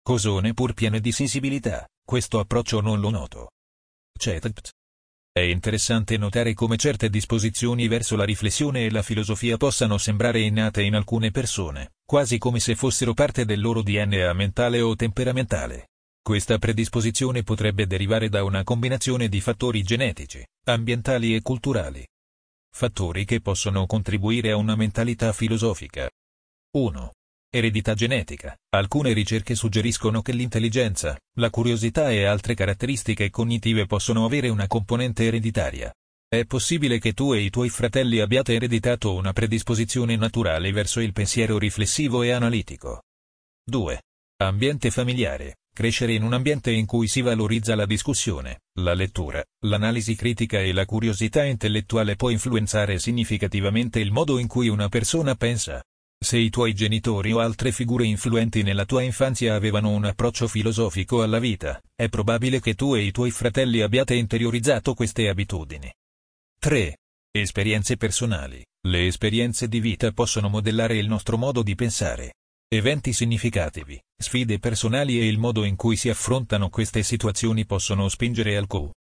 Cosone pur piene di sensibilità, questo approccio non lo noto. Cetpt. È interessante notare come certe disposizioni verso la riflessione e la filosofia possano sembrare innate in alcune persone, quasi come se fossero parte del loro DNA mentale o temperamentale. Questa predisposizione potrebbe derivare da una combinazione di fattori genetici, ambientali e culturali. Fattori che possono contribuire a una mentalità filosofica. 1. Eredità genetica. Alcune ricerche suggeriscono che l'intelligenza, la curiosità e altre caratteristiche cognitive possono avere una componente ereditaria. È possibile che tu e i tuoi fratelli abbiate ereditato una predisposizione naturale verso il pensiero riflessivo e analitico. 2. Ambiente familiare. Crescere in un ambiente in cui si valorizza la discussione, la lettura, l'analisi critica e la curiosità intellettuale può influenzare significativamente il modo in cui una persona pensa. Se i tuoi genitori o altre figure influenti nella tua infanzia avevano un approccio filosofico alla vita, è probabile che tu e i tuoi fratelli abbiate interiorizzato queste abitudini. 3. Esperienze personali. Le esperienze di vita possono modellare il nostro modo di pensare. Eventi significativi, sfide personali e il modo in cui si affrontano queste situazioni possono spingere al